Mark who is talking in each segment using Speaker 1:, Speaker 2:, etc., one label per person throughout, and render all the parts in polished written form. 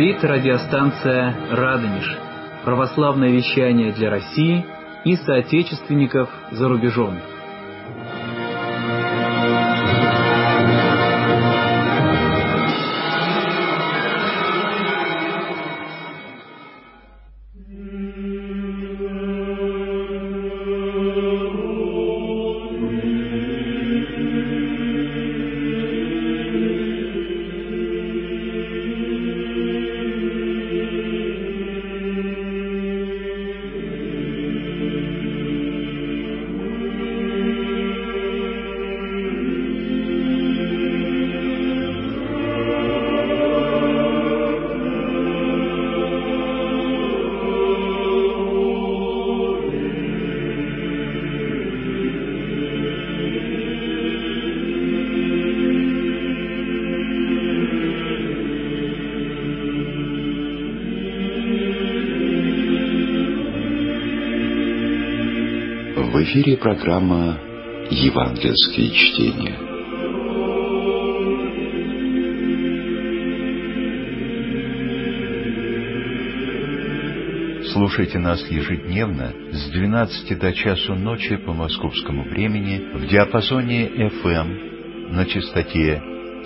Speaker 1: Говорит радиостанция «Радонеж». Православное вещание для России и соотечественников за рубежом.
Speaker 2: В эфире программа «Евангельские чтения».
Speaker 3: Слушайте нас ежедневно с 12 до часу ночи по московскому времени в диапазоне FM на частоте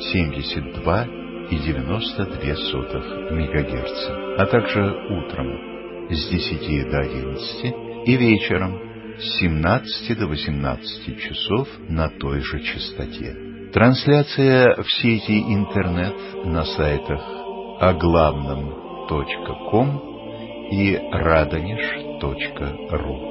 Speaker 3: 72,92 МГц, а также утром с 10 до 11 и вечером с 17 до 18 часов на той же частоте. Трансляция в сети интернет на сайтах оглавном.ком и radonеж.ру.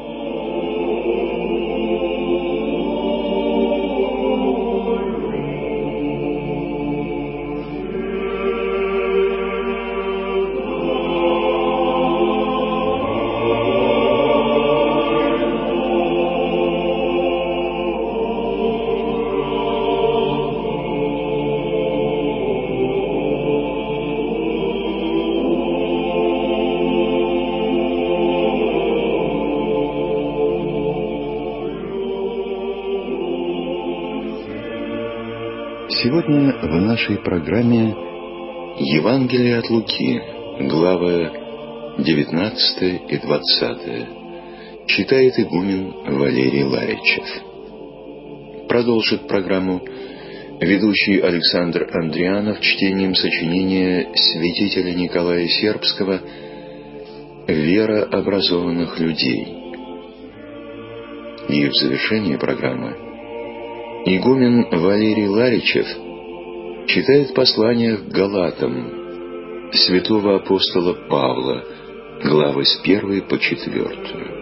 Speaker 2: Сегодня в нашей программе Евангелие от Луки, главы 19 и 20, читает игумен Валерий Ларичев. Продолжит программу ведущий Александр Андрианов чтением сочинения святителя Николая Сербского «Вера образованных людей». И в завершении программы игумен Валерий Ларичев читает послание к Галатам святого апостола Павла, главы с 1 по 4.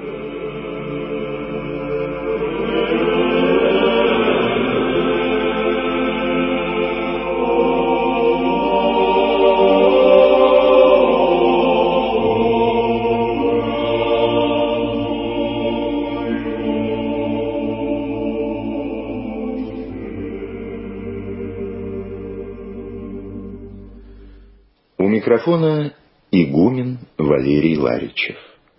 Speaker 2: У микрофона игумен Валерий Ларичев.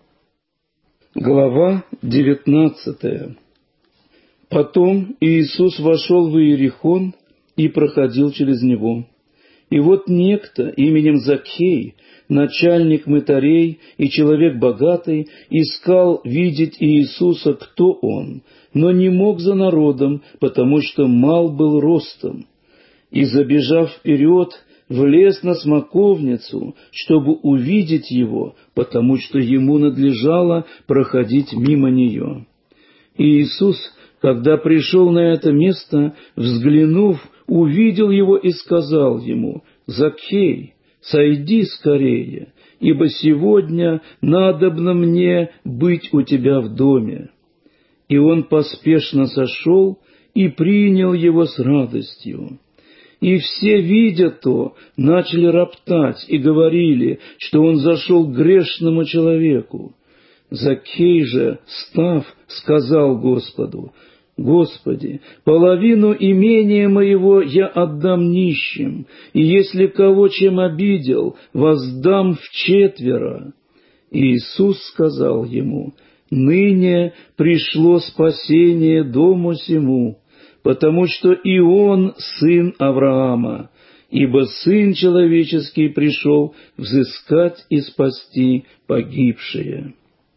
Speaker 4: Глава 19. Потом Иисус вошел в Иерихон и проходил через него. И вот некто именем Закхей, начальник мытарей и человек богатый, искал видеть Иисуса, кто он, но не мог за народом, потому что мал был ростом. И, забежав вперед, влез на смоковницу, чтобы увидеть его, потому что ему надлежало проходить мимо нее. И Иисус, когда пришел на это место, взглянув, увидел его и сказал ему: «Закхей, сойди скорее, ибо сегодня надобно мне быть у тебя в доме». И он поспешно сошел и принял его с радостью. И все, видя то, начали роптать и говорили, что он зашел к грешному человеку. Закхей же, став, сказал Господу: «Господи, половину имения моего я отдам нищим, и если кого чем обидел, воздам вчетверо». И Иисус сказал ему: «Ныне пришло спасение дому сему, потому что и он сын Авраама, ибо Сын Человеческий пришел взыскать и спасти погибшие».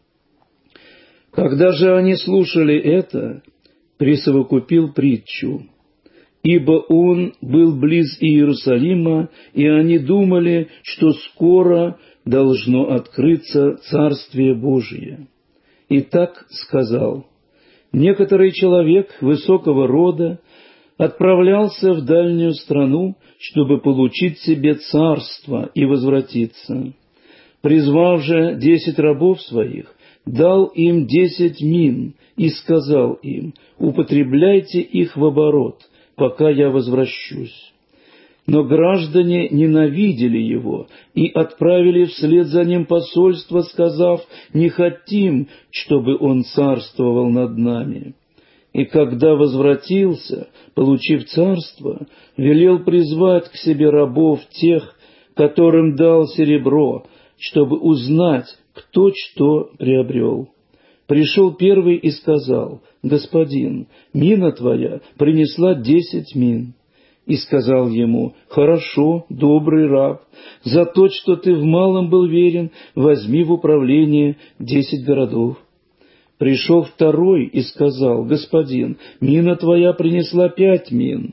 Speaker 4: Когда же они слушали это, присовокупил притчу: «Ибо он был близ Иерусалима, и они думали, что скоро должно открыться Царствие Божие. И так сказал: некоторый человек высокого рода отправлялся в дальнюю страну, чтобы получить себе царство и возвратиться. Призвав же 10 рабов своих, дал им 10 мин и сказал им: употребляйте их в оборот, пока я возвращусь. Но граждане ненавидели его и отправили вслед за ним посольство, сказав: не хотим, чтобы он царствовал над нами. И когда возвратился, получив царство, велел призвать к себе рабов тех, которым дал серебро, чтобы узнать, кто что приобрел. Пришел первый и сказал: господин, мина твоя принесла 10 мин. И сказал ему: хорошо, добрый раб, за то, что ты в малом был верен, возьми в управление 10 городов. Пришел второй и сказал: господин, мина твоя принесла 5 мин.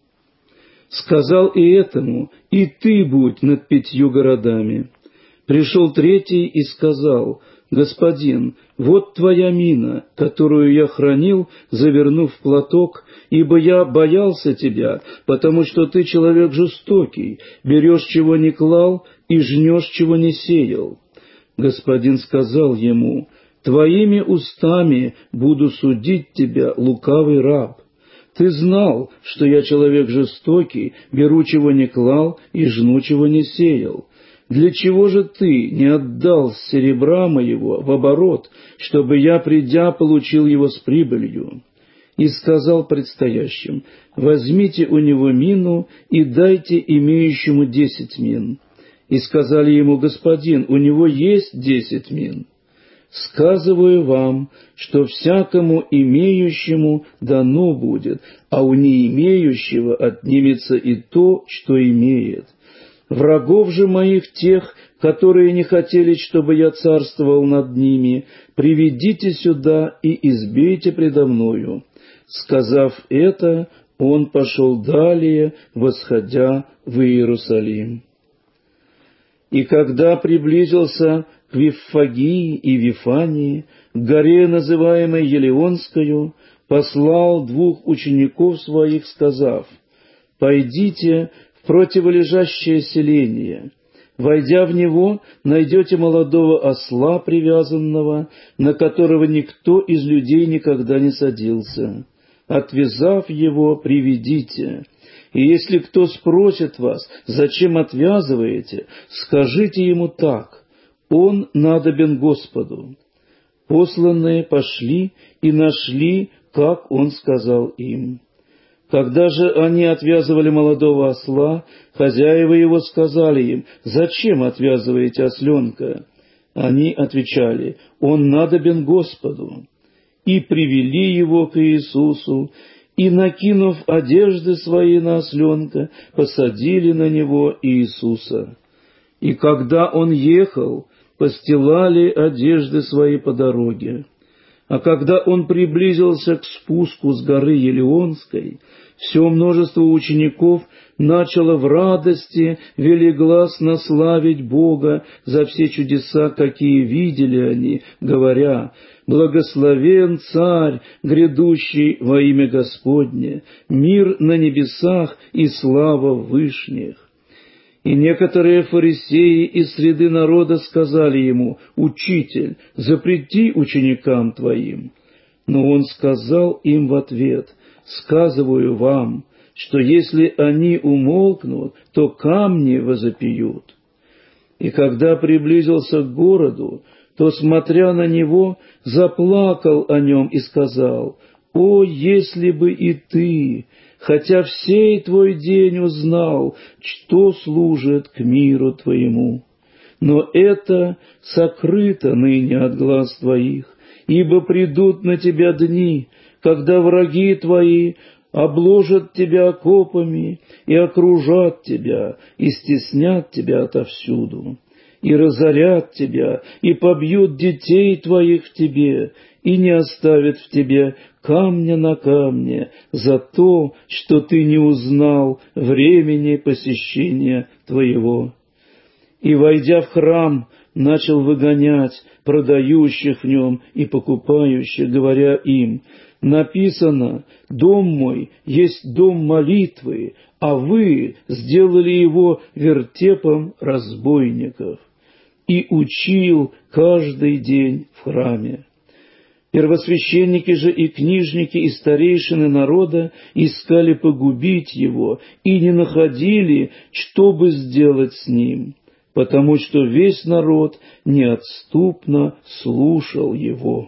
Speaker 4: Сказал и этому: и ты будь над 5 городами. Пришел третий и сказал: господин, вот твоя мина, которую я хранил, завернув в платок, ибо я боялся тебя, потому что ты человек жестокий, берешь, чего не клал, и жнешь, чего не сеял. Господин сказал ему: твоими устами буду судить тебя, лукавый раб. Ты знал, что я человек жестокий, беру, чего не клал, и жну, чего не сеял. Для чего же ты не отдал серебра моего в оборот, чтобы я, придя, получил его с прибылью? И сказал предстоящим: возьмите у него мину и дайте имеющему 10 мин. И сказали ему: господин, у него есть 10 мин. Сказываю вам, что всякому имеющему дано будет, а у не имеющего отнимется и то, что имеет. Врагов же моих, тех, которые не хотели, чтобы я царствовал над ними, приведите сюда и избейте предо мною». Сказав это, он пошел далее, восходя в Иерусалим. И когда приблизился к Виффагии и Вифании, к горе, называемой Елеонскою, послал 2 учеников своих, сказав: «Пойдите в противолежащее селение. Войдя в него, найдете молодого осла привязанного, на которого никто из людей никогда не садился. Отвязав его, приведите. И если кто спросит вас, зачем отвязываете, скажите ему так: он надобен Господу». Посланные пошли и нашли, как он сказал им. Когда же они отвязывали молодого осла, хозяева его сказали им: «Зачем отвязываете осленка?» Они отвечали: «Он надобен Господу». И привели его к Иисусу, и, накинув одежды свои на осленка, посадили на него Иисуса. И когда он ехал, постилали одежды свои по дороге. А когда он приблизился к спуску с горы Елеонской, все множество учеников начало в радости велигласно славить Бога за все чудеса, какие видели они, говоря: «Благословен Царь, грядущий во имя Господне, мир на небесах и слава в вышних». И некоторые фарисеи из среды народа сказали ему: «Учитель, запрети ученикам твоим». Но он сказал им в ответ: «Сказываю вам, что если они умолкнут, то камни возопьют». И когда приблизился к городу, то, смотря на него, заплакал о нем и сказал: «О, если бы и ты, хотя всей твой день, узнал, что служит к миру твоему! Но это сокрыто ныне от глаз твоих, ибо придут на тебя дни, когда враги твои обложат тебя окопами и окружат тебя, и стеснят тебя отовсюду, и разорят тебя, и побьют детей твоих в тебе, и не оставят в тебе камня на камне за то, что ты не узнал времени посещения твоего. И, войдя в храм, начал выгонять продающих в нем и покупающих, говоря им: написано: «Дом мой есть дом молитвы, а вы сделали его вертепом разбойников». И учил каждый день в храме. Первосвященники же и книжники и старейшины народа искали погубить его и не находили, что бы сделать с ним, потому что весь народ неотступно слушал его.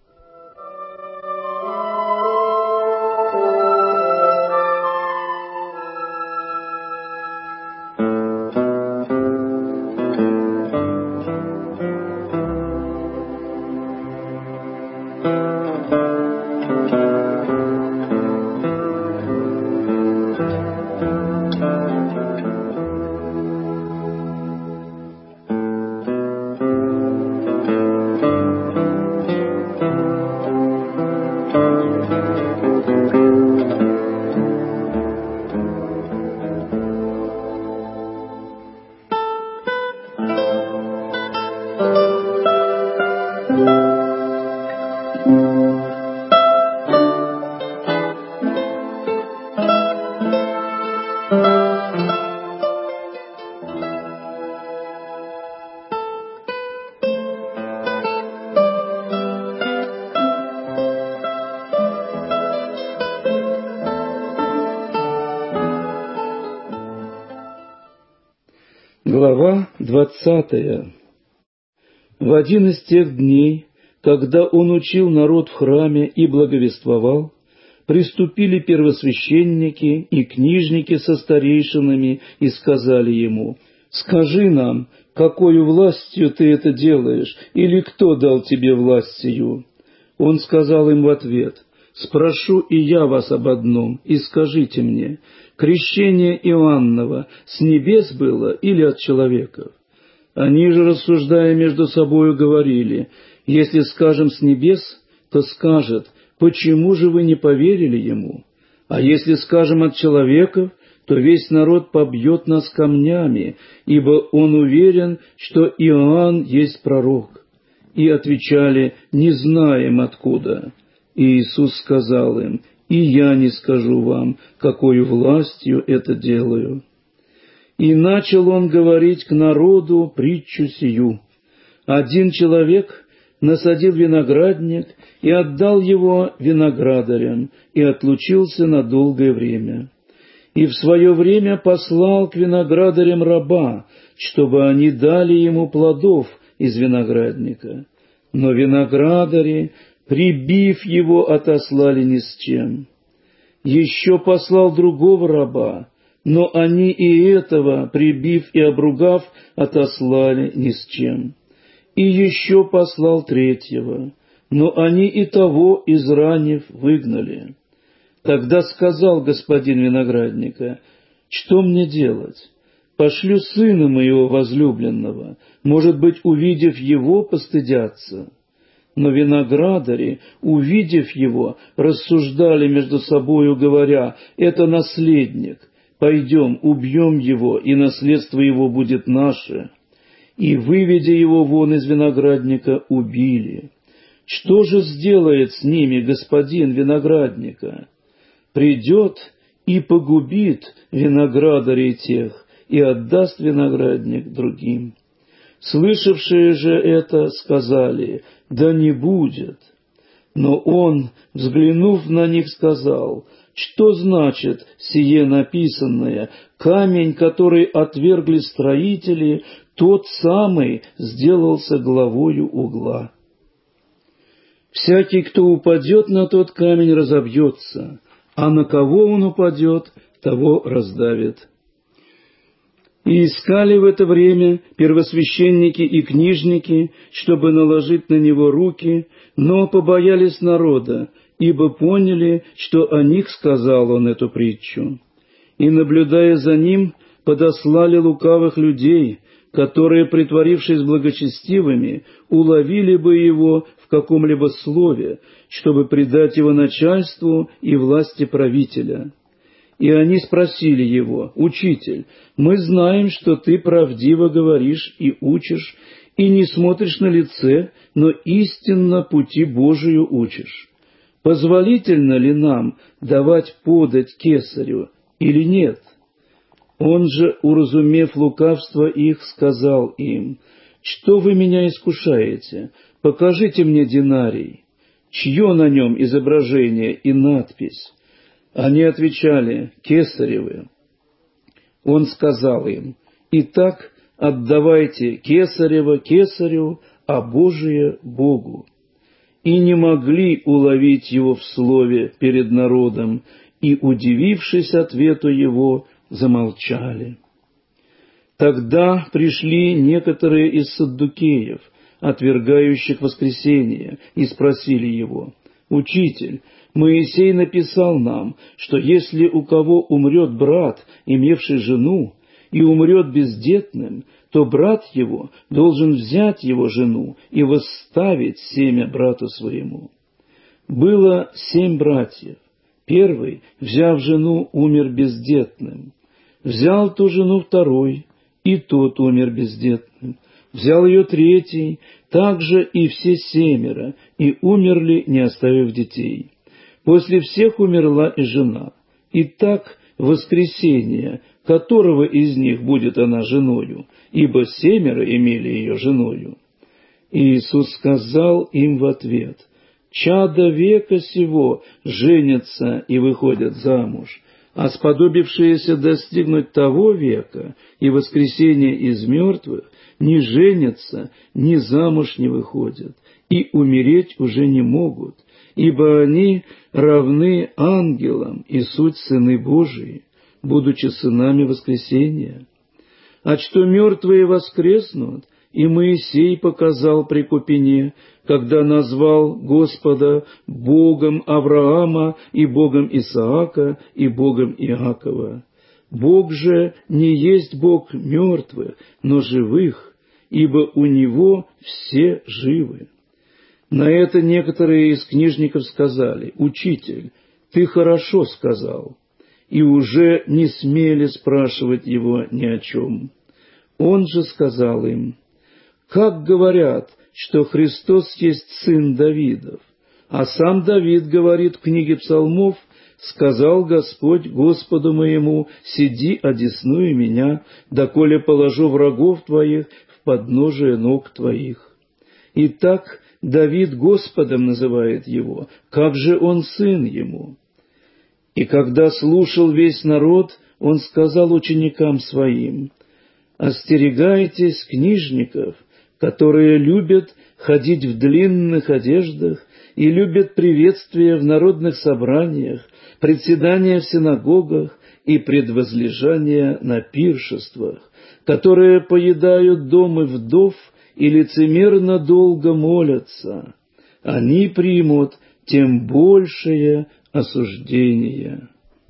Speaker 4: Глава 20. В один из тех дней, когда он учил народ в храме и благовествовал, приступили первосвященники и книжники со старейшинами и сказали ему: «Скажи нам, какою властью ты это делаешь, или кто дал тебе власть сию?» Он сказал им в ответ: «Спрошу и я вас об одном, и скажите мне, крещение Иоанново с небес было или от человеков?» Они же, рассуждая между собою, говорили: «Если скажем с небес, то скажет: почему же вы не поверили ему? А если скажем от человеков, то весь народ побьет нас камнями, ибо он уверен, что Иоанн есть пророк». И отвечали: «Не знаем откуда». И Иисус сказал им: «И я не скажу вам, какою властью это делаю». И начал он говорить к народу притчу сию. Один человек насадил виноградник и отдал его виноградарям, и отлучился на долгое время. И в свое время послал к виноградарям раба, чтобы они дали ему плодов из виноградника. Но виноградари, прибив его, отослали ни с чем. Еще послал другого раба, но они и этого, прибив и обругав, отослали ни с чем. И еще послал третьего, но они и того, изранив, выгнали. Тогда сказал господин виноградника: «Что мне делать? Пошлю сына моего возлюбленного, может быть, увидев его, постыдятся». Но виноградари, увидев его, рассуждали между собою, говоря: «Это наследник. Пойдем, убьем его, и наследство его будет наше». И, выведя его вон из виноградника, убили. Что же сделает с ними господин виноградника? Придет и погубит виноградарей тех, и отдаст виноградник другим. Слышавшие же это сказали: «Да не будет». Но он, взглянув на них, сказал: «Что значит сие написанное? Камень, который отвергли строители, тот самый сделался главою угла. Всякий, кто упадет на тот камень, разобьется, а на кого он упадет, того раздавит». И искали в это время первосвященники и книжники, чтобы наложить на него руки, но побоялись народа, ибо поняли, что о них сказал он эту притчу. И, наблюдая за ним, подослали лукавых людей, которые, притворившись благочестивыми, уловили бы его в каком-либо слове, чтобы предать его начальству и власти правителя. И они спросили его: «Учитель, мы знаем, что ты правдиво говоришь и учишь, и не смотришь на лице, но истинно пути Божию учишь. Позволительно ли нам давать подать кесарю или нет?» Он же, уразумев лукавство их, сказал им: «Что вы меня искушаете? Покажите мне динарий. Чье на нем изображение и надпись?» Они отвечали: «Кесаревы». Он сказал им: «Итак, отдавайте кесарево кесарю, а Божие Богу». И не могли уловить его в слове перед народом, и, удивившись ответу его, замолчали. Тогда пришли некоторые из саддукеев, отвергающих воскресение, и спросили его: «Учитель, Моисей написал нам, что если у кого умрет брат, имевший жену, и умрет бездетным, то брат его должен взять его жену и восставить семя брату своему». Было 7 братьев. Первый, взяв жену, умер бездетным. Взял ту жену второй, и тот умер бездетным. Взял ее третий, также и все 7, и умерли, не оставив детей. После всех умерла и жена. И так воскресение, которого из них будет она женою, ибо 7 имели ее женою. И Иисус сказал им в ответ: «Чада века сего женятся и выходят замуж, а сподобившиеся достигнуть того века и воскресения из мертвых ни женятся, ни замуж не выходят, и умереть уже не могут, ибо они равны ангелам и суть сыны Божии, будучи сынами воскресения. А что мертвые воскреснут, и Моисей показал при Купине, когда назвал Господа Богом Авраама и Богом Исаака и Богом Иакова. Бог же не есть Бог мертвых, но живых, ибо у Него все живы». На это некоторые из книжников сказали: «Учитель, ты хорошо сказал», и уже не смели спрашивать его ни о чем. Он же сказал им: «Как говорят, что Христос есть сын Давидов? А сам Давид говорит в книге Псалмов: сказал Господь Господу моему: сиди одесную меня, доколе положу врагов твоих в подножие ног твоих». Итак, Давид Господом называет его, как же он сын ему? И когда слушал весь народ, он сказал ученикам своим: «Остерегайтесь книжников, которые любят ходить в длинных одеждах и любят приветствия в народных собраниях, председания в синагогах и предвозлежания на пиршествах, которые поедают домы вдов и лицемерно долго молятся. Они примут тем большее осуждение».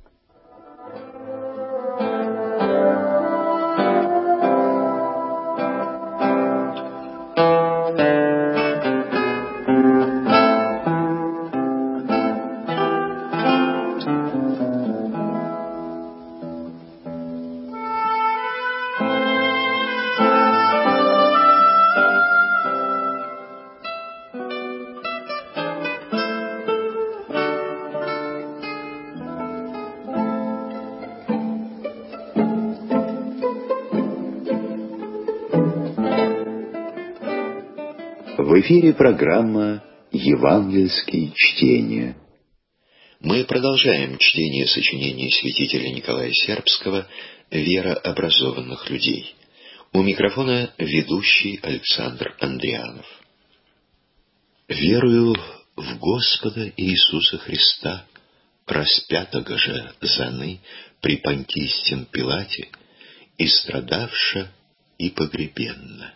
Speaker 2: В эфире программа «Евангельские чтения». Мы продолжаем чтение сочинений святителя Николая Сербского «Вера образованных людей». У микрофона ведущий Александр Андрианов. «Верую в Господа Иисуса Христа, распятого же заны при Понтийском Пилате, и страдавша, и погребенна.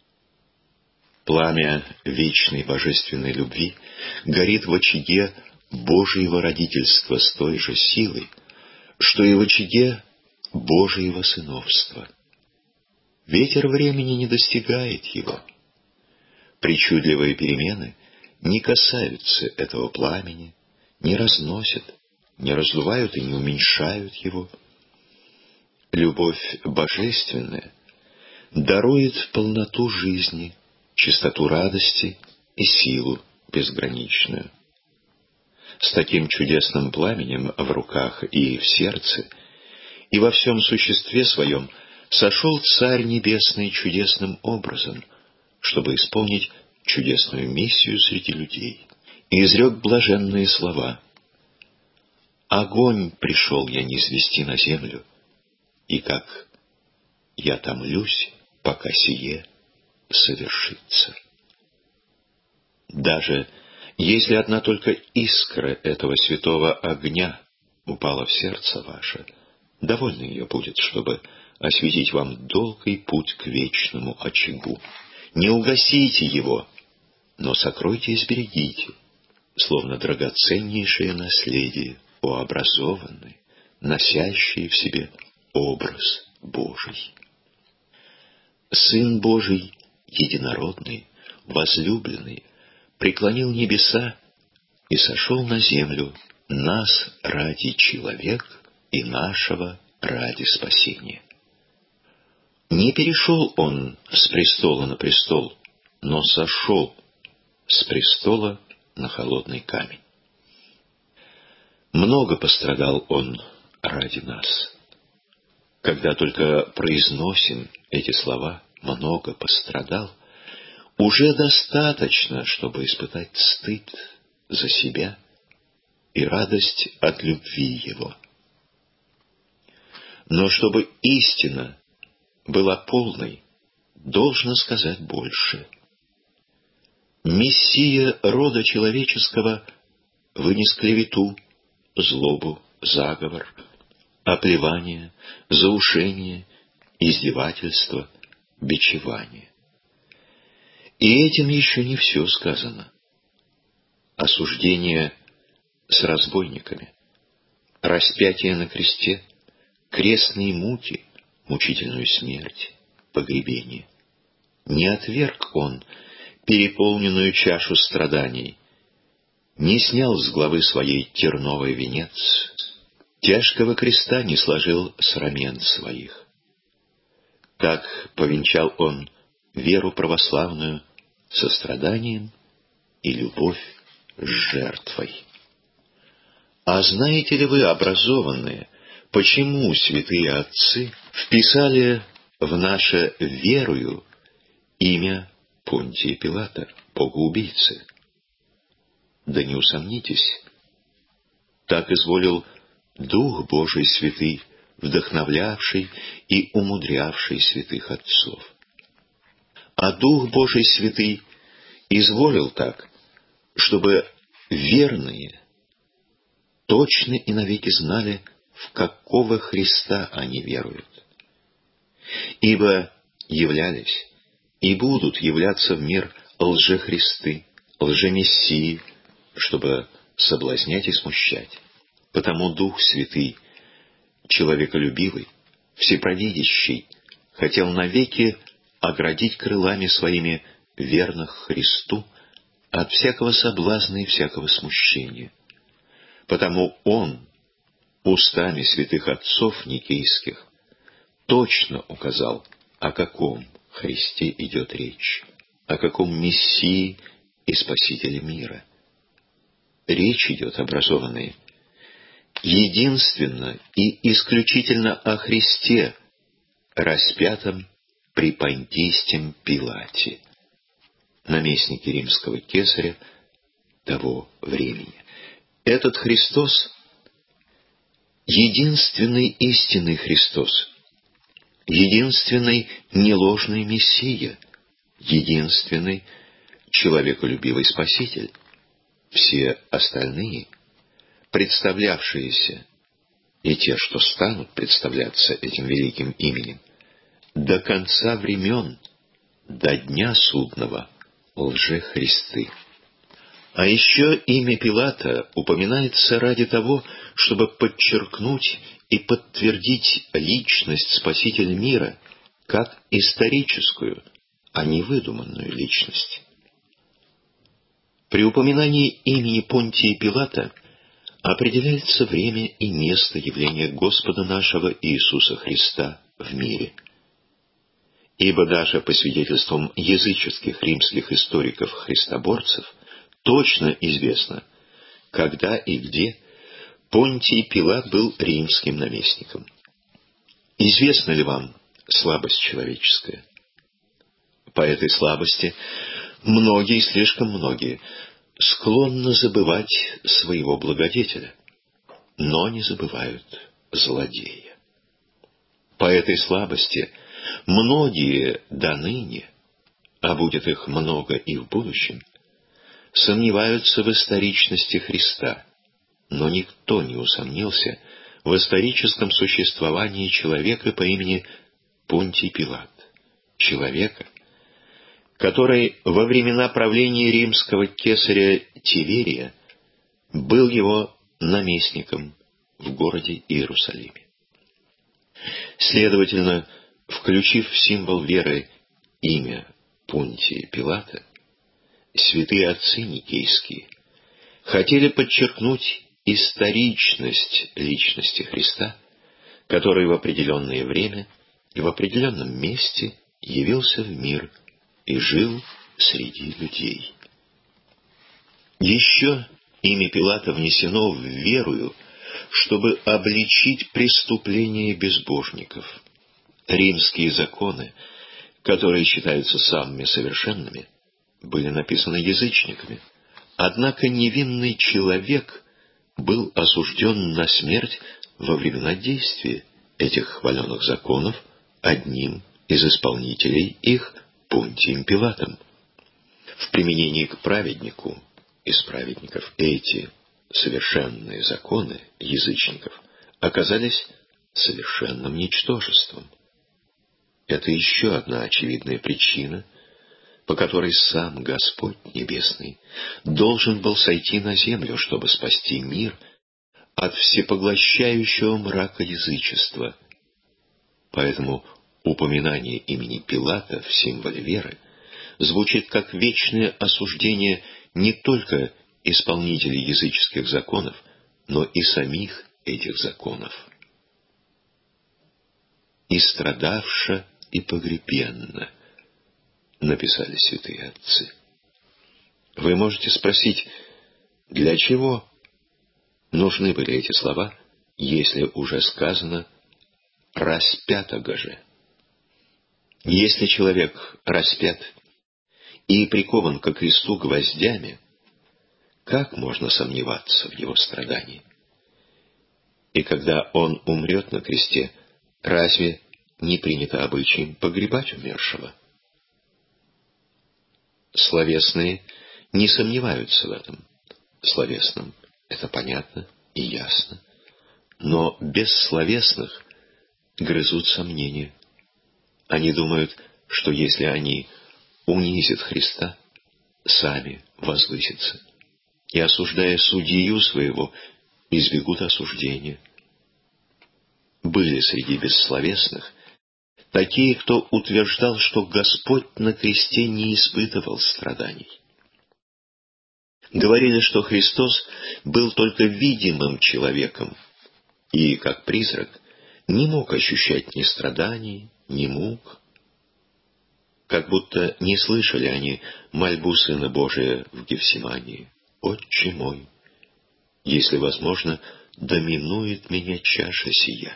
Speaker 2: Пламя вечной божественной любви горит в очаге Божьего родительства с той же силой, что и в очаге Божьего сыновства. Ветер времени не достигает его. Причудливые перемены не касаются этого пламени, не разносят, не раздувают и не уменьшают его. Любовь божественная дарует полноту жизни, чистоту радости и силу безграничную. С таким чудесным пламенем в руках и в сердце, и во всем существе своем сошел Царь Небесный чудесным образом, чтобы исполнить чудесную миссию среди людей, и изрек блаженные слова: «Огонь пришел я низвести на землю, и как я томлюсь, пока сие совершится». Даже если одна только искра этого святого огня упала в сердце ваше, довольно ее будет, чтобы осветить вам долгий путь к вечному очагу. Не угасите его, но сокройте и сберегите, словно драгоценнейшее наследие, о образованные, носящие в себе образ Божий. Сын Божий, единородный, возлюбленный, преклонил небеса и сошел на землю нас ради человека и нашего ради спасения. Не перешел он с престола на престол, но сошел с престола на холодный камень. Много пострадал он ради нас. Когда только произносим эти слова «много пострадал», уже достаточно, чтобы испытать стыд за себя и радость от любви его. Но чтобы истина была полной, должно сказать больше. Мессия рода человеческого вынес клевету, злобу, заговор, оплевание, заушение, издевательство, бичевание. И этим еще не все сказано. Осуждение с разбойниками, распятие на кресте, крестные муки, мучительную смерть, погребение. Не отверг он переполненную чашу страданий, не снял с главы своей терновый венец, тяжкого креста не сложил с рамен своих. Так повенчал он веру православную состраданием и любовь с жертвой. А знаете ли вы, образованные, почему святые отцы вписали в наше верою имя Понтия Пилата, богоубийцы? Да не усомнитесь, так изволил Дух Божий святый, вдохновлявший и умудрявший святых отцов. А Дух Божий святый изволил так, чтобы верные точно и навеки знали, в какого Христа они веруют. Ибо являлись и будут являться в мир лжехристы, лжемессии, чтобы соблазнять и смущать. Потому Дух Святый, человеколюбивый, всепровидящий, хотел навеки оградить крылами своими верных Христу от всякого соблазна и всякого смущения. Потому Он устами святых отцов никейских точно указал, о каком Христе идет речь, о каком Мессии и Спасителе мира. Речь идет, образованные, единственно и исключительно о Христе, распятом при Понтийском Пилате, наместнике римского кесаря того времени. Этот Христос — единственный истинный Христос, единственный неложный Мессия, единственный человеколюбивый Спаситель. Все остальные, представлявшиеся, и те, что станут представляться этим великим именем, до конца времен, до дня судного, лжехристы. А еще имя Пилата упоминается ради того, чтобы подчеркнуть и подтвердить личность Спасителя мира как историческую, а не выдуманную личность. При упоминании имени Понтия Пилата определяется время и место явления Господа нашего Иисуса Христа в мире. Ибо даже по свидетельствам языческих римских историков-христоборцев точно известно, когда и где Понтий Пилат был римским наместником. Известна ли вам слабость человеческая? По этой слабости многие, слишком многие, склонны забывать своего благодетеля, но не забывают злодея. По этой слабости многие до ныне, а будет их много и в будущем, сомневаются в историчности Христа, но никто не усомнился в историческом существовании человека по имени Понтий Пилат, человека, который во времена правления римского кесаря Тиверия был его наместником в городе Иерусалиме. Следовательно, включив в символ веры имя Понтия Пилата, святые отцы никейские хотели подчеркнуть историчность личности Христа, который в определенное время и в определенном месте явился в мир и жил среди людей. Еще имя Пилата внесено в верую, чтобы обличить преступления безбожников. Римские законы, которые считаются самыми совершенными, были написаны язычниками. Однако невинный человек был осужден на смерть во времена действия этих хваленных законов одним из исполнителей их, Понтием Пилатом. В применении к праведнику из праведников эти совершенные законы язычников оказались совершенным ничтожеством. Это еще одна очевидная причина, по которой сам Господь Небесный должен был сойти на землю, чтобы спасти мир от всепоглощающего мрака язычества. Поэтому упоминание имени Пилата в символе веры звучит как вечное осуждение не только исполнителей языческих законов, но и самих этих законов. «И страдавша, и погребенна», написали святые отцы. Вы можете спросить, для чего нужны были эти слова, если уже сказано «распятого же». Если человек распят и прикован ко кресту гвоздями, как можно сомневаться в его страдании? И когда он умрет на кресте, разве не принято обычаем погребать умершего? Словесные не сомневаются в этом. Словесным это понятно и ясно. Но бессловесных грызут сомнения. Они думают, что если они унизят Христа, сами возвысятся, и, осуждая судью своего, избегут осуждения. Были среди бессловесных такие, кто утверждал, что Господь на кресте не испытывал страданий. Говорили, что Христос был только видимым человеком и, как призрак, не мог ощущать ни страданий, ни мук. Как будто не слышали они мольбу Сына Божия в Гефсимании: «Отче мой, если возможно, доминует меня чаша сия».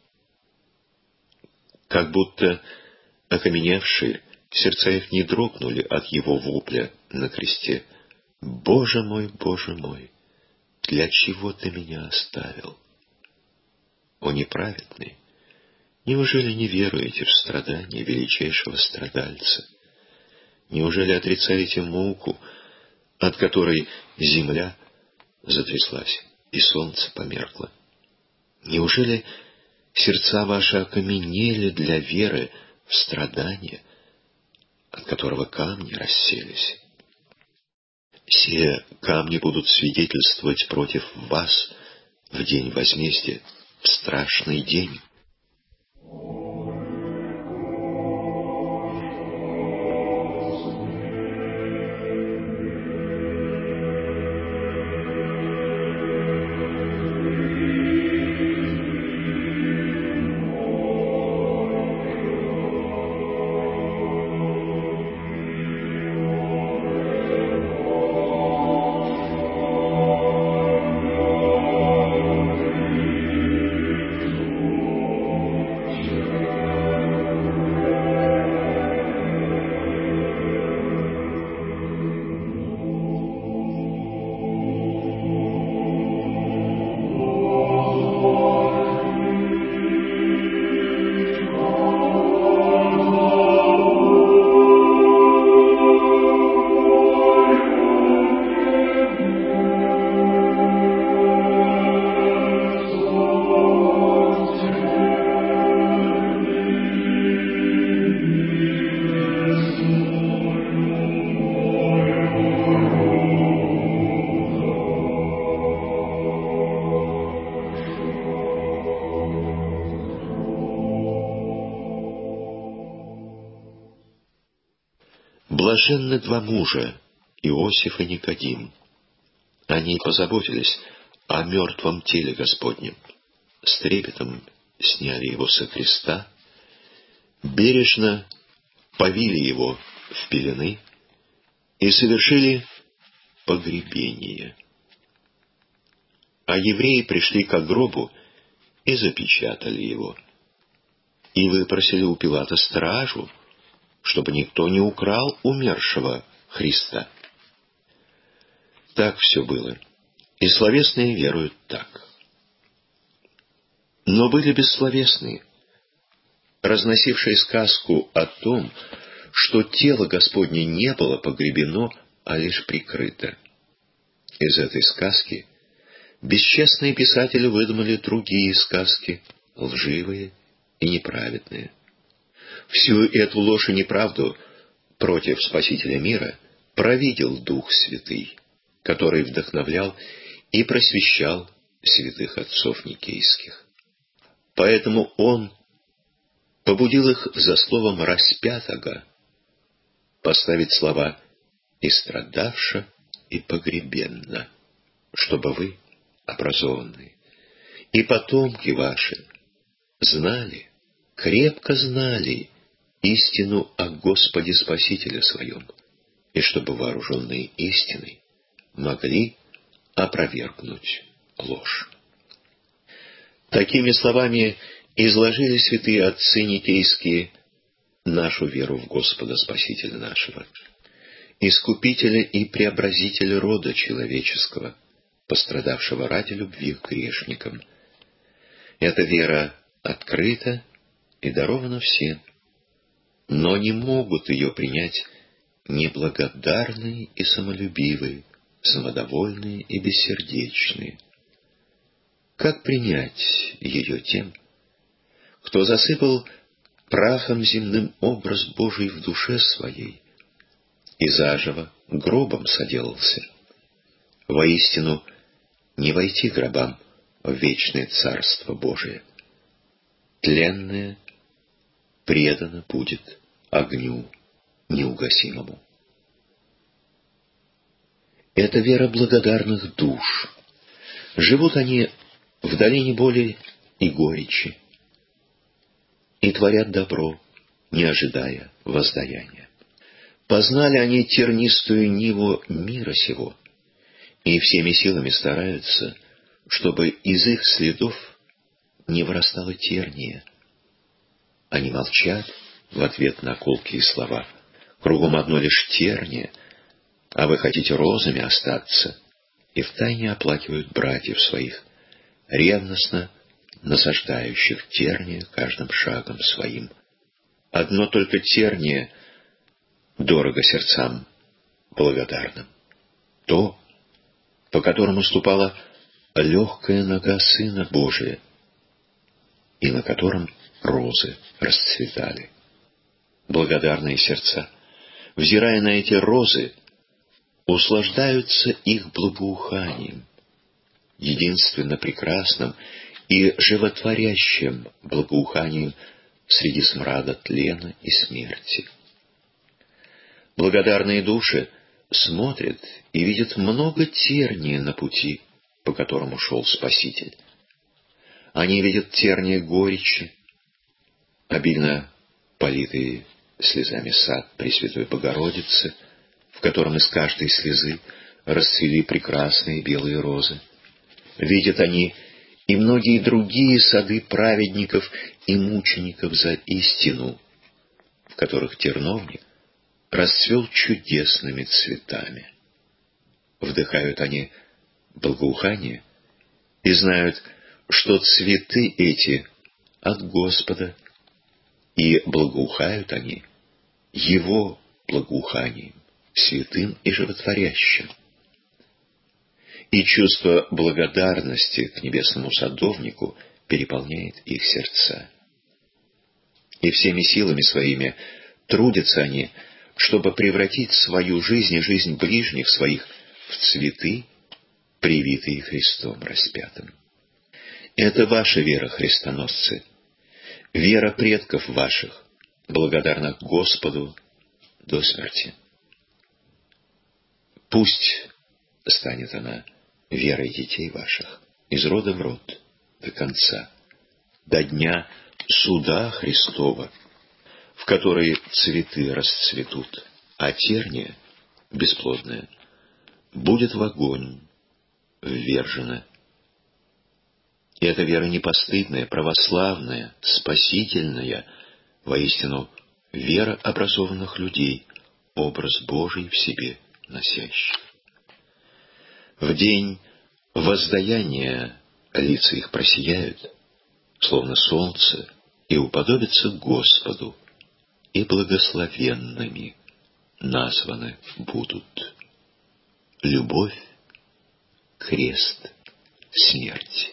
Speaker 2: Как будто окаменевшие сердца их не дрогнули от его вопля на кресте: Боже мой, для чего ты меня оставил?» О неправедный, неужели не веруете в страдания величайшего страдальца? Неужели отрицаете муку, от которой земля затряслась и солнце померкло? Неужели сердца ваши окаменели для веры в страдания, от которого камни расселись? Те камни будут свидетельствовать против вас в день возмездия, в страшный день. Блаженны два мужа, Иосиф и Никодим. Они позаботились о мертвом теле Господнем, с трепетом сняли его со креста, бережно повили его в пелены и совершили погребение. А евреи пришли к гробу и запечатали его, и выпросили у Пилата стражу, чтобы никто не украл умершего Христа. Так все было, и словесные веруют так. Но были бессловесные, разносившие сказку о том, что тело Господне не было погребено, а лишь прикрыто. Из этой сказки бесчестные писатели выдумали другие сказки, лживые и неправедные. Всю эту ложь и неправду против Спасителя мира провидел Дух Святый, который вдохновлял и просвещал святых отцов никейских. Поэтому Он побудил их за словом распятого поставить слова «и страдавша, и погребенна», чтобы вы, образованные, и потомки ваши, знали, крепко знали истину о Господе Спасителе своем, и чтобы вооруженные истиной могли опровергнуть ложь. Такими словами изложили святые отцы никейские нашу веру в Господа Спасителя нашего, Искупителя и Преобразителя рода человеческого, пострадавшего ради любви к грешникам. Эта вера открыта и дарована всем, но не могут ее принять неблагодарные и самолюбивые, самодовольные и бессердечные. Как принять ее тем, кто засыпал прахом земным образ Божий в душе своей и заживо гробом соделался? Воистину, не войти гробам в вечное Царство Божие. Тленное предано будет огню неугасимому. Это вера благодарных душ. Живут они в долине боли и горечи и творят добро, не ожидая воздаяния. Познали они тернистую ниву мира сего и всеми силами стараются, чтобы из их следов не вырастало терния. Они молчат в ответ на колкие слова. Кругом одно лишь терния, а вы хотите розами остаться, и втайне оплакивают братьев своих, ревностно насаждающих терния каждым шагом своим. Одно только терния дорого сердцам благодарным. То, по которому ступала легкая нога Сына Божия, и на котором розы расцветали. Благодарные сердца, взирая на эти розы, услаждаются их благоуханием, единственно прекрасным и животворящим благоуханием среди смрада тлена и смерти. Благодарные души смотрят и видят много терния на пути, по которому шел Спаситель. Они видят терния горечи, обильно политый слезами сад Пресвятой Богородицы, в котором из каждой слезы расцвели прекрасные белые розы. Видят они и многие другие сады праведников и мучеников за истину, в которых терновник расцвел чудесными цветами. Вдыхают они благоухание и знают, что цветы эти от Господа, и благоухают они Его благоуханием, святым и животворящим. И чувство благодарности к небесному садовнику переполняет их сердца. И всеми силами своими трудятся они, чтобы превратить свою жизнь и жизнь ближних своих в цветы, привитые Христом распятым. Это ваша вера, христоносцы, вера предков ваших, благодарных Господу до смерти. Пусть станет она верой детей ваших из рода в род до конца, до дня суда Христова, в который цветы расцветут, а терния бесплодная будет в огонь ввержена. И эта вера непостыдная, православная, спасительная, воистину вера образованных людей, образ Божий в себе носящий. В день воздаяния лица их просияют, словно солнце, и уподобятся Господу, и благословенными названы будут. Любовь, крест, смерть.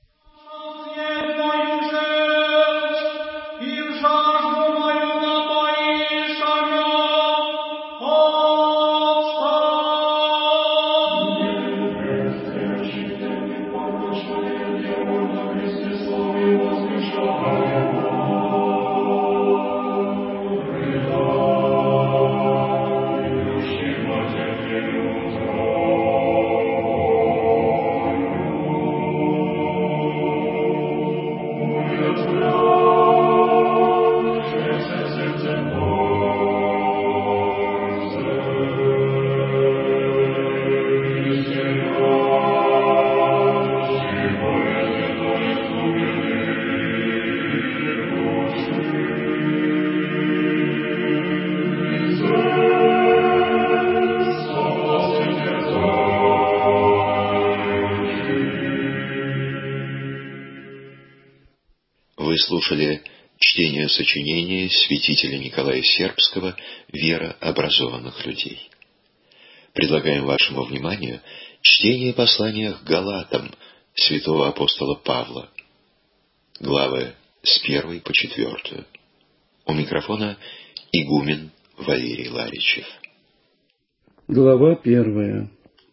Speaker 2: Вы слушали чтение сочинения святителя Николая Сербского «Вера образованных людей». Предлагаем вашему вниманию чтение послания к Галатам святого апостола Павла, главы с 1 по 4. У микрофона игумен Валерий Ларичев.
Speaker 4: Глава 1.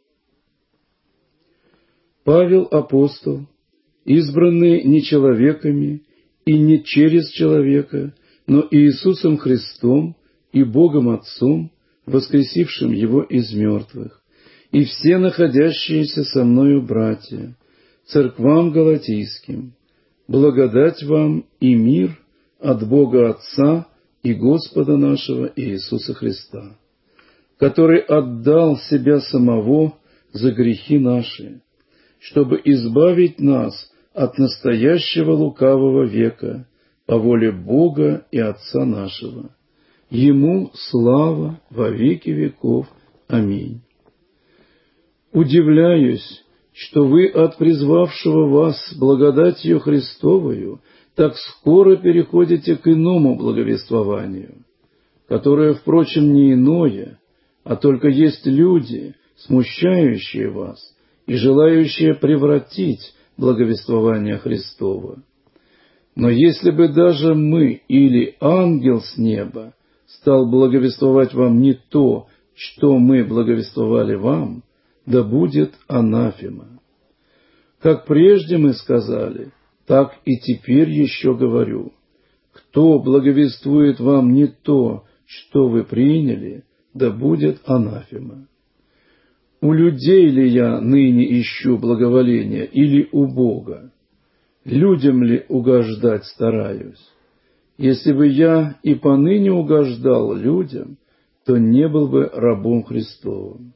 Speaker 4: Павел апостол, избранный не человеками и не через человека, но Иисусом Христом и Богом Отцом, воскресившим Его из мертвых, и все находящиеся со мною братья, церквам галатийским, благодать вам и мир от Бога Отца и Господа нашего Иисуса Христа, который отдал Себя Самого за грехи наши, чтобы избавить нас от настоящего лукавого века по воле Бога и Отца нашего. Ему слава во веки веков. Аминь. Удивляюсь, что вы от призвавшего вас благодатью Христовою так скоро переходите к иному благовествованию, которое, впрочем, не иное, а только есть люди, смущающие вас и желающие превратить благовествование Христово. Но если бы даже мы или ангел с неба стал благовествовать вам не то, что мы благовествовали вам, да будет анафема. Как прежде мы сказали, так и теперь еще говорю. Кто благовествует вам не то, что вы приняли, да будет анафема. У людей ли я ныне ищу благоволения или у Бога? Людям ли угождать стараюсь? Если бы я и поныне угождал людям, то не был бы рабом Христовым.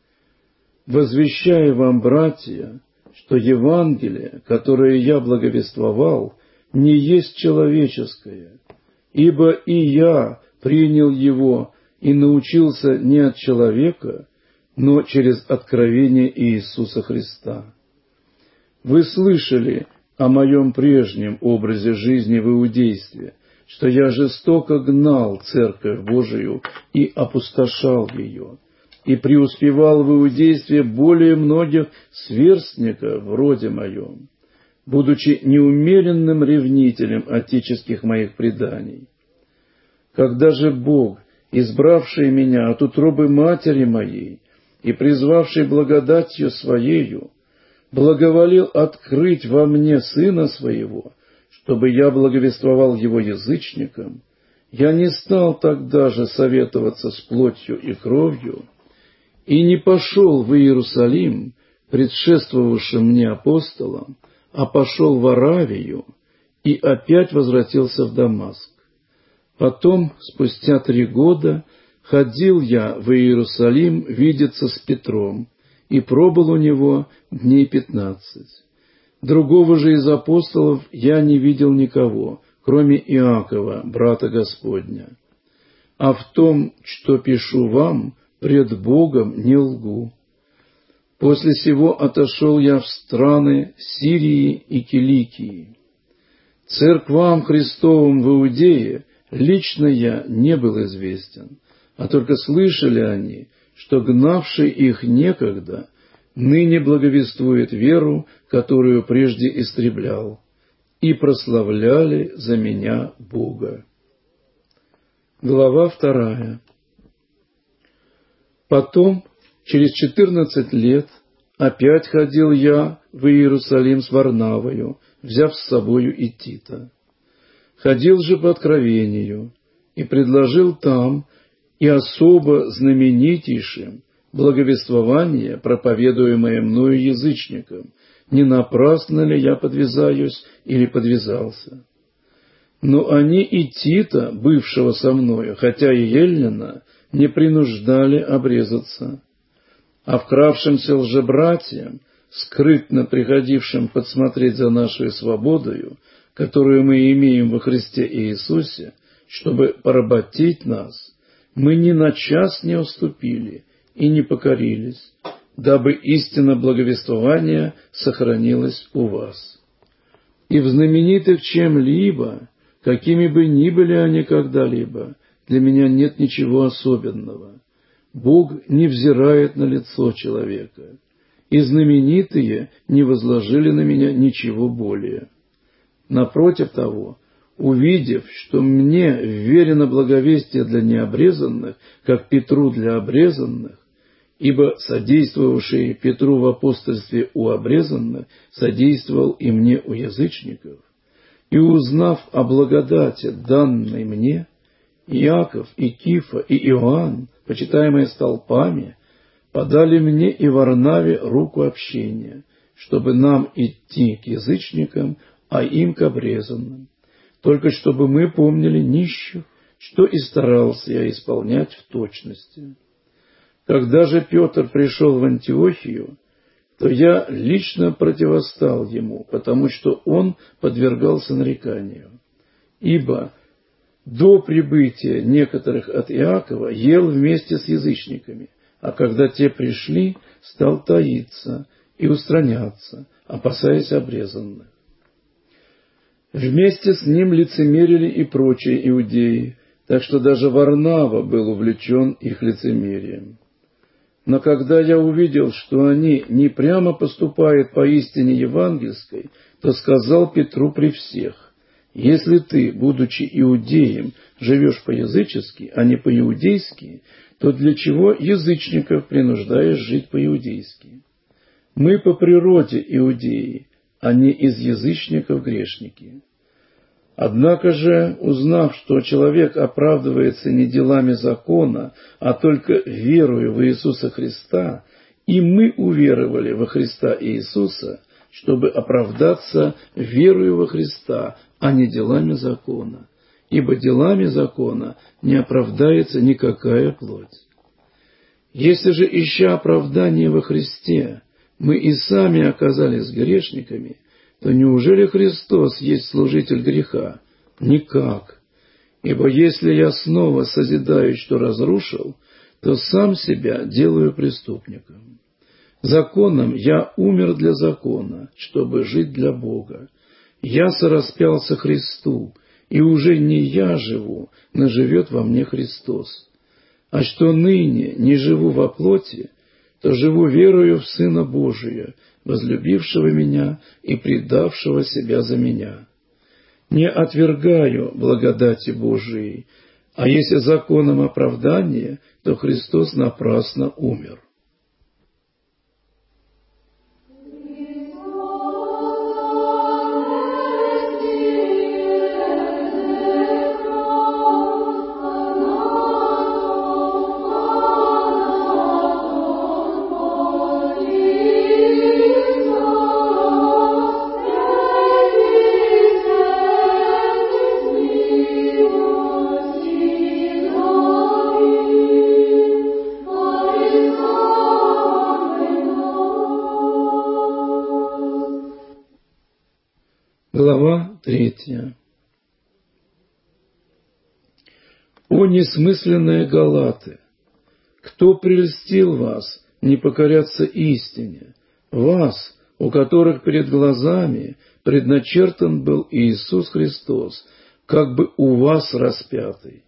Speaker 4: Возвещаю вам, братья, что Евангелие, которое я благовествовал, не есть человеческое, ибо и я принял его и научился не от человека, но через откровение Иисуса Христа. Вы слышали о моем прежнем образе жизни в иудействе, что я жестоко гнал Церковь Божию и опустошал ее, и преуспевал в иудействе более многих сверстников вроде моем, будучи неумеренным ревнителем отеческих моих преданий. Когда же Бог, избравший меня от утробы матери моей и призвавший благодатью Своею, благоволил открыть во мне Сына Своего, чтобы я благовествовал Его язычникам, я не стал тогда же советоваться с плотью и кровью, и не пошел в Иерусалим, предшествовавшим мне апостолам, а пошел в Аравию и опять возвратился в Дамаск. Потом, спустя 3 года, ходил я в Иерусалим видеться с Петром и пробыл у него дней 15. Другого же из апостолов я не видел никого, кроме Иакова, брата Господня. А в том, что пишу вам, пред Богом не лгу. После сего отошел я в страны Сирии и Киликии. Церквам Христовым в Иудее лично я не был известен, а только слышали они, что гнавший их некогда ныне благовествует веру, которую прежде истреблял, и прославляли за меня Бога. Глава 2. Потом, через 14 лет, опять ходил я в Иерусалим с Варнавою, взяв с собою и Тита. Ходил же по откровению и предложил там и особо знаменитейшим благовествование, проповедуемое мною язычникам, не напрасно ли я подвязаюсь или подвязался. Но они и Тита, бывшего со мною, хотя и Еллина, не принуждали обрезаться. А вкравшимся лжебратьям, скрытно приходившим подсмотреть за нашей свободою, которую мы имеем во Христе Иисусе, чтобы поработить нас, мы ни на час не уступили и не покорились, дабы истина благовествования сохранилась у вас. И в знаменитых чем-либо, какими бы ни были они когда-либо, для меня нет ничего особенного. Бог не взирает на лицо человека, и знаменитые не возложили на меня ничего более. Напротив того, увидев, что мне вверено благовестие для необрезанных, как Петру для обрезанных, ибо содействовавший Петру в апостольстве у обрезанных, содействовал и мне у язычников, и узнав о благодати, данной мне, Иаков и Кифа и Иоанн, почитаемые столпами, подали мне и Варнаве руку общения, чтобы нам идти к язычникам, а им к обрезанным, только чтобы мы помнили нищих, что и старался я исполнять в точности. Когда же Петр пришел в Антиохию, то я лично противостал ему, потому что он подвергался нареканию. Ибо до прибытия некоторых от Иакова ел вместе с язычниками, а когда те пришли, стал таиться и устраняться, опасаясь обрезанных. Вместе с ним лицемерили и прочие иудеи, так что даже Варнава был увлечен их лицемерием. Но когда я увидел, что они не прямо поступают по истине евангельской, то сказал Петру при всех: Если ты, будучи иудеем, живешь по-язычески, а не по-иудейски, то для чего язычников принуждаешь жить по-иудейски? Мы по природе иудеи, а не из язычников грешники. Однако же, узнав, что человек оправдывается не делами закона, а только верою в Иисуса Христа, и мы уверовали во Христа Иисуса, чтобы оправдаться верою во Христа, а не делами закона. Ибо делами закона не оправдается никакая плоть. Если же, ища оправдание во Христе, мы и сами оказались грешниками, то неужели Христос есть служитель греха? Никак. Ибо если я снова созидаю, что разрушил, то сам себя делаю преступником. Законом я умер для закона, чтобы жить для Бога. Я сораспялся Христу, и уже не я живу, но живет во мне Христос. А что ныне не живу во плоти, то живу верою в Сына Божия, возлюбившего меня и предавшего себя за меня. Не отвергаю благодати Божией, а если законом оправдания, то Христос напрасно умер. Глава 3. О несмысленные галаты! Кто прельстил вас не покоряться истине? Вас, у которых перед глазами предначертан был Иисус Христос, как бы у вас распятый.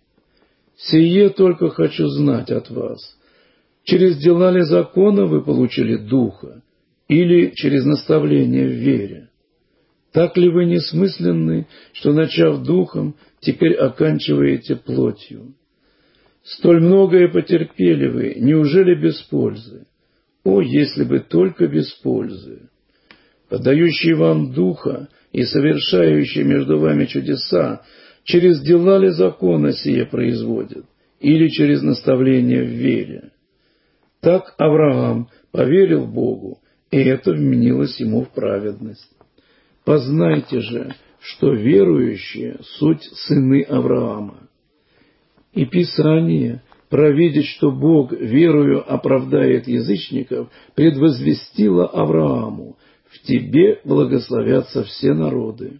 Speaker 4: Сие только хочу знать от вас. Через дела ли закона вы получили Духа, или через наставление в вере? Так ли вы несмысленны, что, начав духом, теперь оканчиваете плотью? Столь многое потерпели вы, неужели без пользы? О, если бы только без пользы! Подающий вам духа и совершающий между вами чудеса, через дела ли закона сие производят, или через наставление в вере? Так Авраам поверил Богу, и это вменилось ему в праведность. Познайте же, что верующие — суть сыны Авраама. И Писание, провидеть, что Бог верою оправдает язычников, предвозвестило Аврааму: «В тебе благословятся все народы».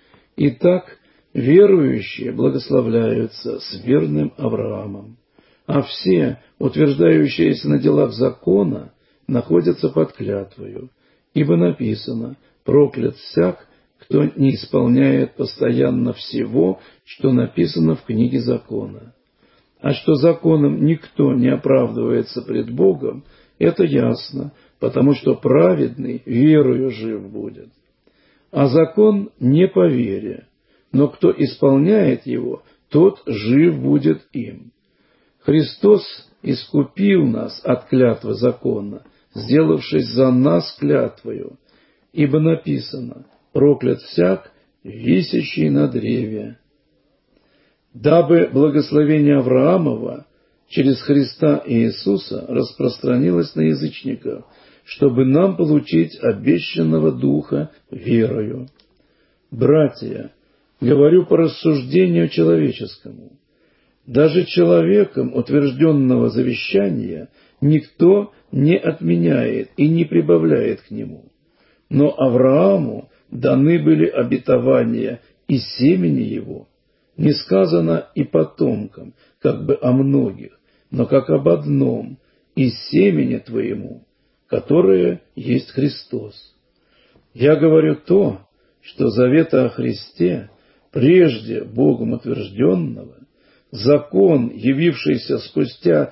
Speaker 4: Итак, верующие благословляются с верным Авраамом, а все, утверждающиеся на делах закона, находятся под клятвою, ибо написано: «Проклят всяк, кто не исполняет постоянно всего, что написано в книге закона». А что законом никто не оправдывается пред Богом, это ясно, потому что праведный верою жив будет. А закон не по вере, но кто исполняет его, тот жив будет им. Христос искупил нас от клятвы закона, сделавшись за нас клятвою. Ибо написано: «Проклят всяк, висящий на древе». Дабы благословение Авраамова через Христа Иисуса распространилось на язычников, чтобы нам получить обещанного Духа верою. Братья, говорю по рассуждению человеческому, даже человеком утвержденного завещания никто не отменяет и не прибавляет к нему. Но Аврааму даны были обетования и семени его, не сказано и потомкам, как бы о многих, но как об одном, и семени твоему, которое есть Христос. Я говорю то, что завета о Христе, прежде Богом утвержденного, закон, явившийся спустя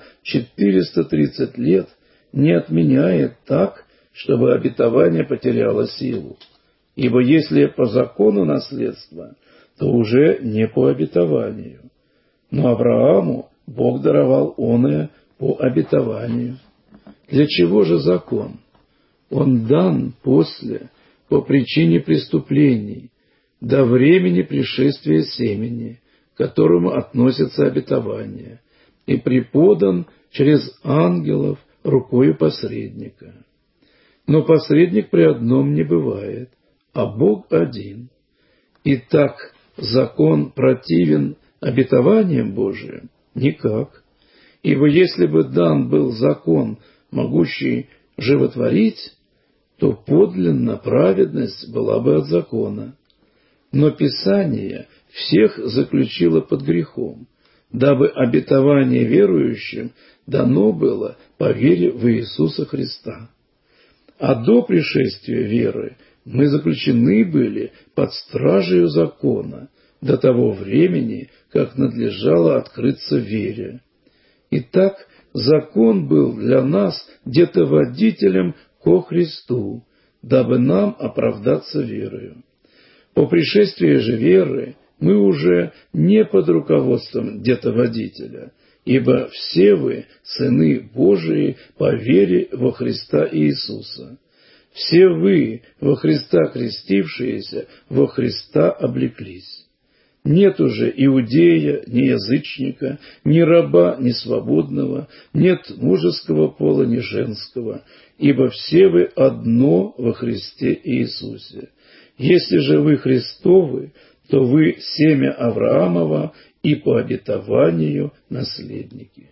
Speaker 4: 430 лет, не отменяет так, чтобы обетование потеряло силу. Ибо если по закону наследство, то уже не по обетованию. Но Аврааму Бог даровал оное по обетованию. Для чего же закон? Он дан после, по причине преступлений, до времени пришествия семени, к которому относятся обетования, и преподан через ангелов рукою посредника. Но посредник при одном не бывает, а Бог один. Итак, закон противен обетованиям Божиим? Никак. Ибо если бы дан был закон, могущий животворить, то подлинно праведность была бы от закона. Но Писание всех заключило под грехом, дабы обетование верующим дано было по вере в Иисуса Христа. А до пришествия веры мы заключены были под стражею закона до того времени, как надлежало открыться вере. Итак, закон был для нас где-то водителем ко Христу, дабы нам оправдаться верою. По пришествии же веры мы уже не под руководством где-то водителя, ибо все вы сыны Божии по вере во Христа Иисуса. Все вы во Христа крестившиеся, во Христа облеклись. Нет уже иудея, ни язычника, ни раба, ни свободного, нет мужеского пола, ни женского, ибо все вы одно во Христе Иисусе. Если же вы Христовы, то вы семя Авраамова и по обетованию наследники.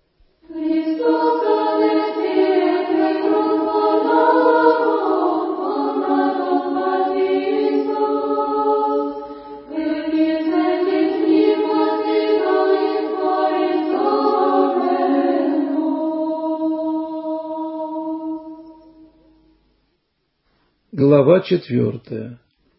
Speaker 4: Глава 4.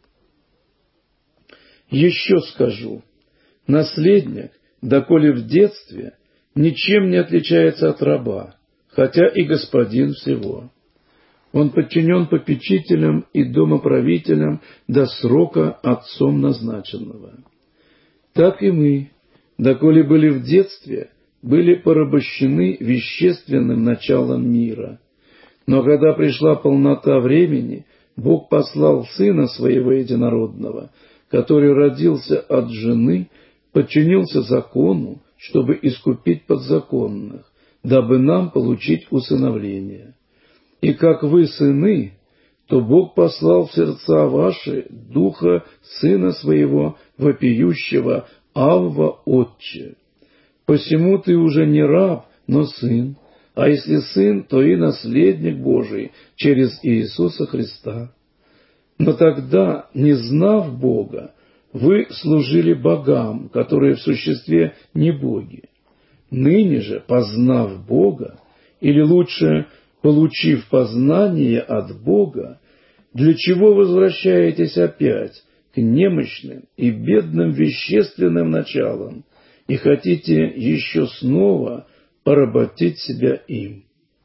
Speaker 4: Еще скажу, наследник, доколе в детстве, ничем не отличается от раба, хотя и господин всего. Он подчинен попечителям и домоправителям до срока отцом назначенного. Так и мы, доколе были в детстве, были порабощены вещественным началом мира. Но когда пришла полнота времени, Бог послал Сына Своего Единородного, который родился от жены, подчинился закону, чтобы искупить подзаконных, дабы нам получить усыновление. И как вы сыны, то Бог послал в сердца ваши Духа Сына Своего, вопиющего «Авва, Отче». Посему ты уже не раб, но сын, а если сын, то и наследник Божий через Иисуса Христа. Но тогда, не знав Бога, вы служили богам, которые в существе не боги. Ныне же, познав Бога, или лучше, получив познание от Бога, для чего возвращаетесь опять к немощным и бедным вещественным началам и хотите еще снова поработить себя им?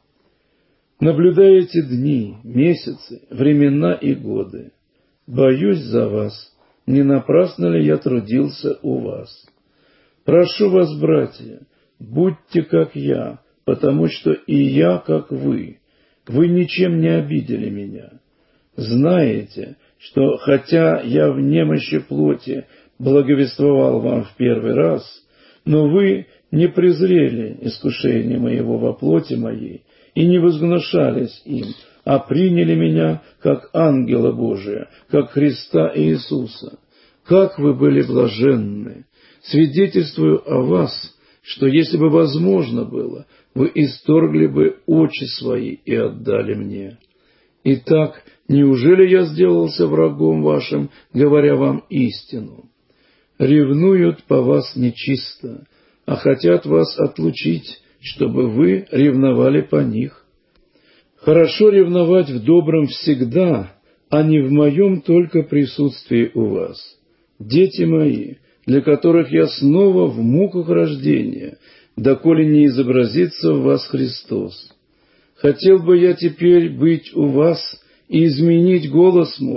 Speaker 4: Наблюдаете дни, месяцы, времена и годы. Боюсь за вас, не напрасно ли я трудился у вас. Прошу вас, братья, будьте как я, потому что и я как вы. Вы ничем не обидели меня. Знаете, что хотя я в немощи плоти благовествовал вам в первый раз, но вы не презрели искушение моего во плоти моей и не возгнушались им, а приняли меня как ангела Божия, как Христа Иисуса. Как вы были блаженны! Свидетельствую о вас, что если бы возможно было, вы исторгли бы очи свои и отдали мне. Итак, неужели я сделался врагом вашим, говоря вам истину? Ревнуют по вас нечисто, а хотят вас отлучить, чтобы вы ревновали по них. Хорошо ревновать в добром всегда, а не в моем только присутствии у вас. Дети мои, для которых я снова в муках рождения, доколе не изобразится в вас Христос. Хотел бы я теперь быть у вас и изменить голос мой,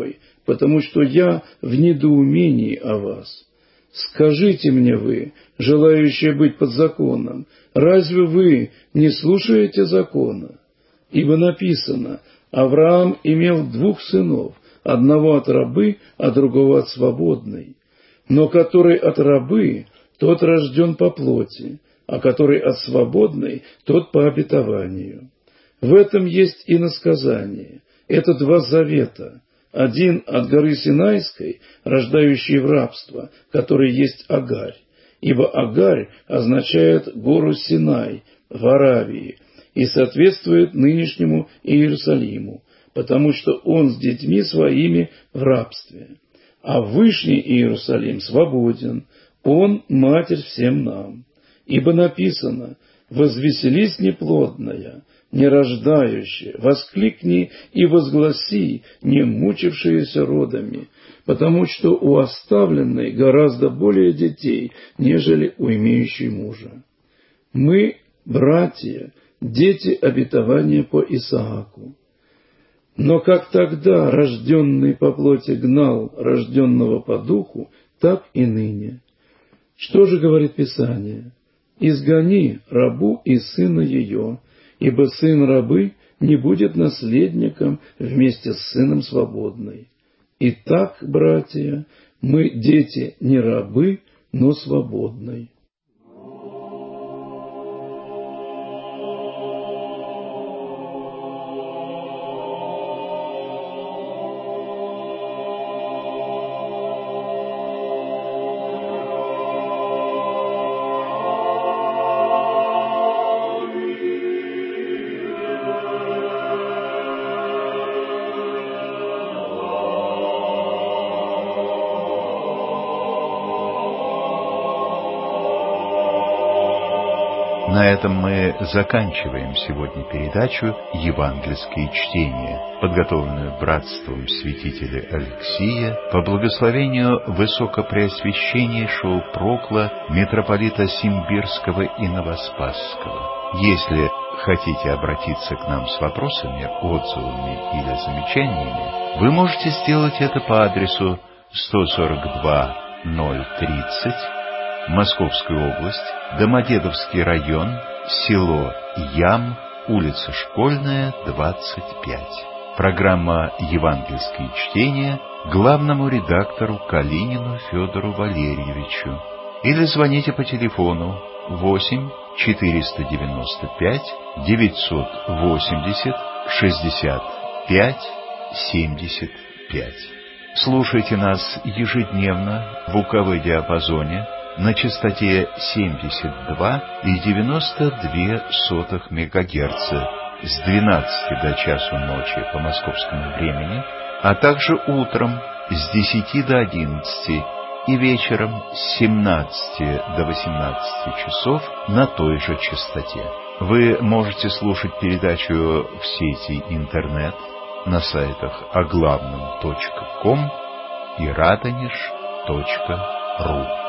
Speaker 4: потому что я в недоумении о вас. Скажите мне вы, желающие быть под законом, разве вы не слушаете закона? Ибо написано: Авраам имел 2 сынов, одного от рабы, а другого от свободной. Но который от рабы, тот рожден по плоти, а который от свободной, тот по обетованию. В этом есть иносказание. Это 2 завета. Один от горы Синайской, рождающий в рабство, который есть Агарь. Ибо Агарь означает гору Синай в Аравии и соответствует нынешнему Иерусалиму, потому что он с детьми своими в рабстве. А Вышний Иерусалим свободен, он матерь всем нам. Ибо написано: «Возвеселись неплодная, нерождающая, воскликни и возгласи, не мучившиеся родами, потому что у оставленной гораздо более детей, нежели у имеющей мужа». Мы, братья, дети обетования по Исааку. Но как тогда рожденный по плоти гнал рожденного по духу, так и ныне. Что же говорит Писание? «Изгони рабу и сына ее, ибо сын рабы не будет наследником вместе с сыном свободной». Итак, братья, мы дети не рабы, но свободной.
Speaker 3: На этом мы заканчиваем сегодня передачу «Евангельские чтения», подготовленную братством святителя Алексия по благословению высокопреосвященнейшего прокла митрополита Симбирского и Новоспасского. Если хотите обратиться к нам с вопросами, отзывами или замечаниями, вы можете сделать это по адресу 142-030, Московская область, Домодедовский район, село Ям, улица Школьная, 25. Программа «Евангельские чтения» главному редактору Калинину Федору Валерьевичу. Или звоните по телефону 8 495 980 65 75. Слушайте нас ежедневно в УКВ-диапазоне на частоте 72,92 МГц с 12 до часу ночи по московскому времени, а также утром с 10 до 11 и вечером с 17 до 18 часов на той же частоте. Вы можете слушать передачу в сети интернет на сайтах оглавном.ком и радонеж.ру.